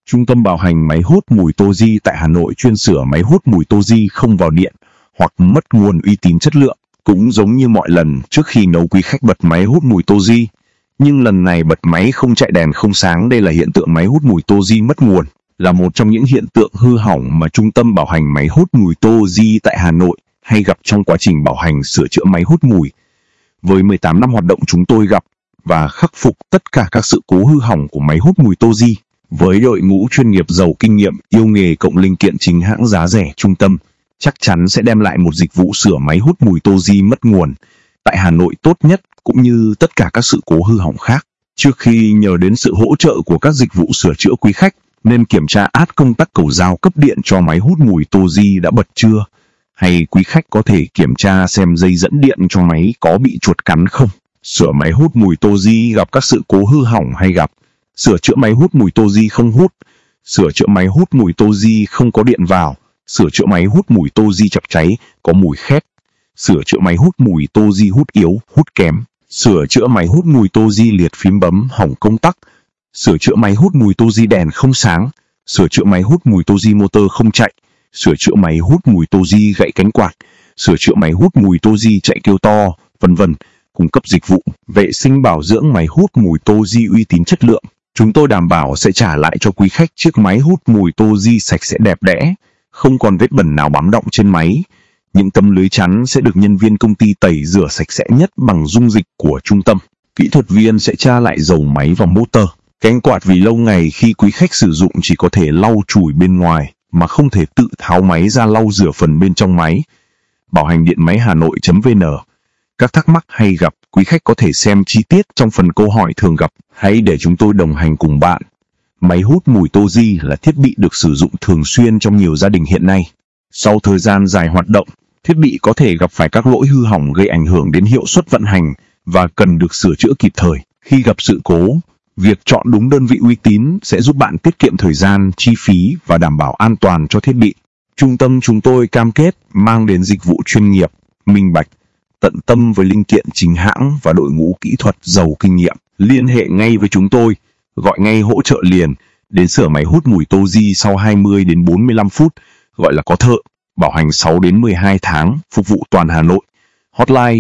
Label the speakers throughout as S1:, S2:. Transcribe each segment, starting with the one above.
S1: Trung tâm bảo hành máy hút mùi Toji tại Hà Nội chuyên sửa máy hút mùi Toji không vào điện hoặc mất nguồn uy tín chất lượng. Cũng giống như mọi lần trước khi nấu, quý khách bật máy hút mùi Toji, nhưng lần này bật máy không chạy đèn không sáng. Đây là hiện tượng máy hút mùi Toji mất nguồn, là một trong những hiện tượng hư hỏng mà Trung tâm bảo hành máy hút mùi Toji tại Hà Nội hay gặp trong quá trình bảo hành sửa chữa máy hút mùi. Với 18 năm hoạt động, chúng tôi gặp và khắc phục tất cả các sự cố hư hỏng của máy hút mùi Toji. Với đội ngũ chuyên nghiệp giàu kinh nghiệm, yêu nghề cộng linh kiện chính hãng giá rẻ, Trung tâm chắc chắn sẽ đem lại một dịch vụ sửa máy hút mùi Toji mất nguồn tại Hà Nội tốt nhất, cũng như tất cả các sự cố hư hỏng khác. Trước khi nhờ đến sự hỗ trợ của các dịch vụ sửa chữa, quý khách nên kiểm tra át công tắc cầu dao cấp điện cho máy hút mùi Toji đã bật chưa, hay quý khách có thể kiểm tra xem dây dẫn điện cho máy có bị chuột cắn không. Sửa máy hút mùi Toji gặp các sự cố hư hỏng hay gặp: sửa chữa máy hút mùi Toji không hút, sửa chữa máy hút mùi Toji không có điện vào, sửa chữa máy hút mùi Toji chập cháy, có mùi khét, sửa chữa máy hút mùi Toji hút yếu, hút kém, sửa chữa máy hút mùi Toji liệt phím bấm, hỏng công tắc, sửa chữa máy hút mùi Toji đèn không sáng, sửa chữa máy hút mùi Toji motor không chạy, sửa chữa máy hút mùi Toji gãy cánh quạt, sửa chữa máy hút mùi Toji chạy kêu to, vân vân. Cung cấp dịch vụ vệ sinh bảo dưỡng máy hút mùi Toji uy tín chất lượng. Chúng tôi đảm bảo sẽ trả lại cho quý khách chiếc máy hút mùi Toji sạch sẽ đẹp đẽ, không còn vết bẩn nào bám đọng trên máy. Những tấm lưới chắn sẽ được nhân viên công ty tẩy rửa sạch sẽ nhất bằng dung dịch của trung tâm. Kỹ thuật viên sẽ tra lại dầu máy và motor. Cánh quạt vì lâu ngày khi quý khách sử dụng chỉ có thể lau chùi bên ngoài mà không thể tự tháo máy ra lau rửa phần bên trong máy. Bảo hành điện máy Hà Nội.vn. Các thắc mắc hay gặp, quý khách có thể xem chi tiết trong phần câu hỏi thường gặp. Hãy để chúng tôi đồng hành cùng bạn. Máy hút mùi Toji là thiết bị được sử dụng thường xuyên trong nhiều gia đình hiện nay. Sau thời gian dài hoạt động, thiết bị có thể gặp phải các lỗi hư hỏng gây ảnh hưởng đến hiệu suất vận hành và cần được sửa chữa kịp thời. Khi gặp sự cố, việc chọn đúng đơn vị uy tín sẽ giúp bạn tiết kiệm thời gian, chi phí và đảm bảo an toàn cho thiết bị. Trung tâm chúng tôi cam kết mang đến dịch vụ chuyên nghiệp, minh bạch, tận tâm với linh kiện chính hãng và đội ngũ kỹ thuật giàu kinh nghiệm. Liên hệ ngay với chúng tôi, gọi ngay hỗ trợ liền, đến sửa máy hút mùi Toji sau 20 đến 45 phút, gọi là có thợ. Bảo hành 6 đến 12 tháng, phục vụ toàn Hà Nội. Hotline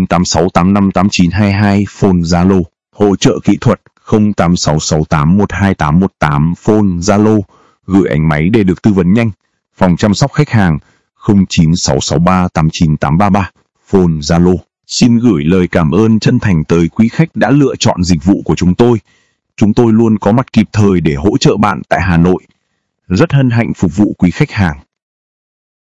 S1: 0986858922, phone Zalo. Hỗ trợ kỹ thuật 0866812818, phone Zalo. Gửi ảnh máy để được tư vấn nhanh. Phòng chăm sóc khách hàng 09663898833, phone Zalo. Xin gửi lời cảm ơn chân thành tới quý khách đã lựa chọn dịch vụ của chúng tôi. Chúng tôi luôn có mặt kịp thời để hỗ trợ bạn tại Hà Nội. Rất hân hạnh phục vụ quý khách hàng.